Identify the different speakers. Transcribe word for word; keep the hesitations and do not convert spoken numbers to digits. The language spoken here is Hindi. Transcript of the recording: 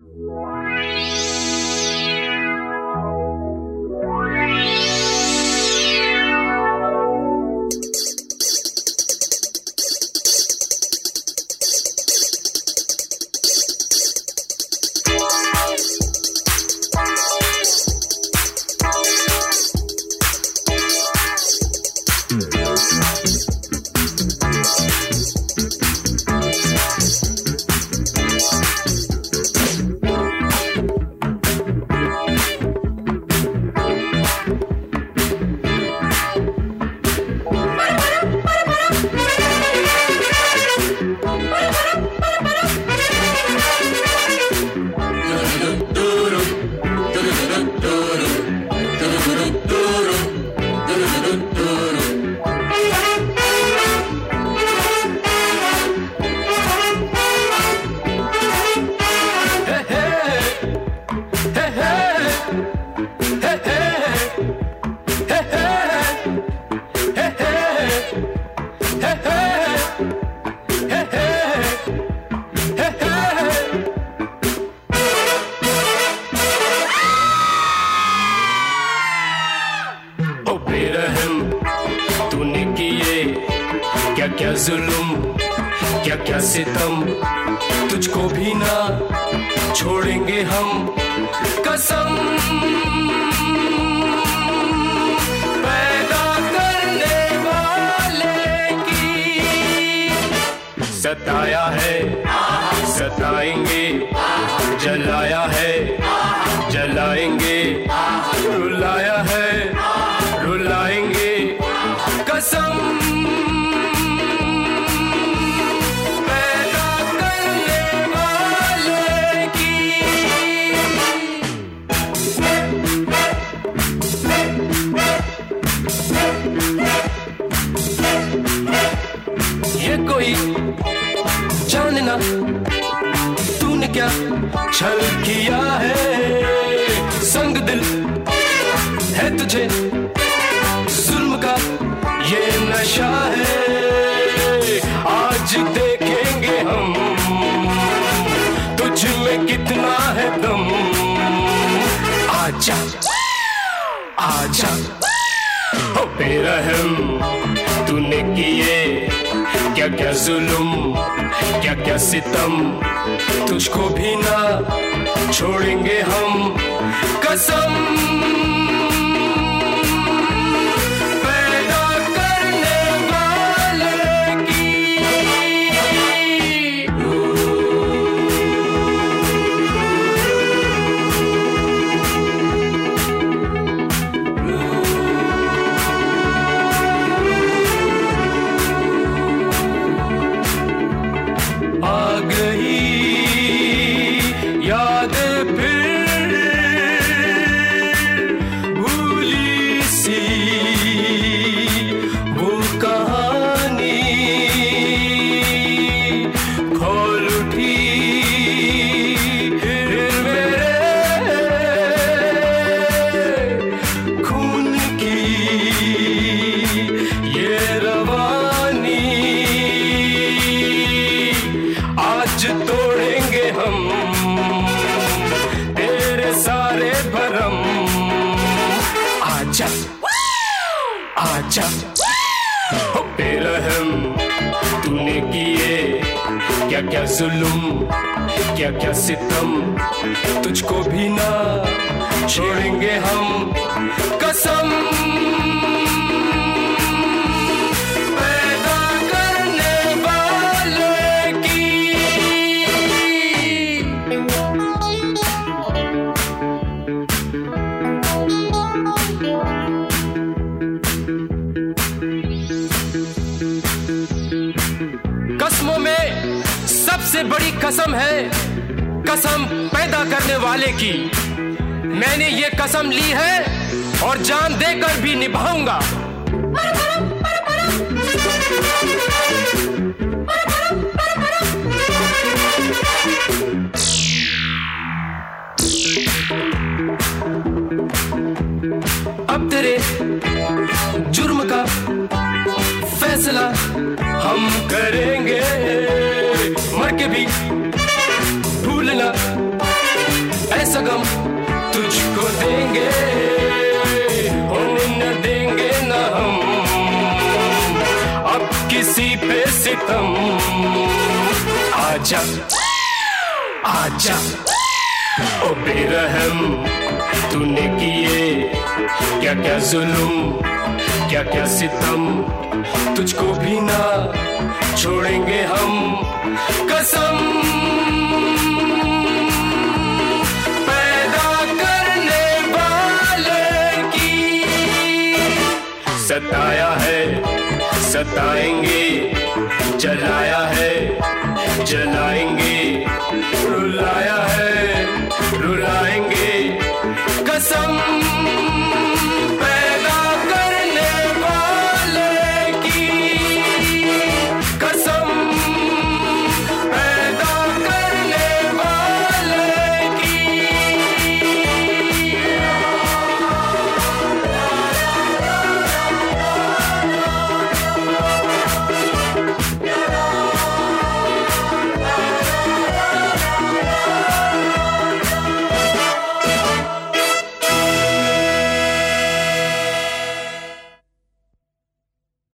Speaker 1: क्या जुल्म क्या क्या सितम, तुझको भी ना छोड़ेंगे हम कसम। पैदा करने वाले की सताया है सताएंगे, जलाया है जलाएंगे, रुलाया है रुलाएंगे कसम। ये कोई जानना तूने क्या छल किया है, संग दिल है तुझे जुल्म का ये नशा है। आज देखेंगे हम तुझ में कितना है दम। आजा आजा हो बेरहम, तूने किए क्या क्या जुल्म क्या क्या सितम, तुझको भी ना छोड़ेंगे हम कसम। पैदा करने वाले की आ गई याद फिर भूली सी वो कहानी, खोल उठी फिर मेरे खून की ये रवानी। आज तोड़ेंगे हम तेरे सारे भरम। आजा आजा हो बेरहम, तूने किए क्या क्या जुल्म क्या क्या सितम, तुझको भी ना छोड़ेंगे हम कसम। पैदा करने वाले की कसमों में सबसे बड़ी कसम है कसम पैदा करने वाले की। मैंने ये कसम ली है और जान देकर भी निभाऊंगा। अब तेरे जुर्म का फैसला हम करेंगे, मर के भी भूलना किसी पे सितम। आजा आजा ओ बेरहम, तूने किए क्या क्या जुल्म, क्या क्या सितम, तुझको भी ना छोड़ेंगे हम कसम। पैदा करने वाले की सताया है, सताएंगे, जलाया है, जलाएंगे,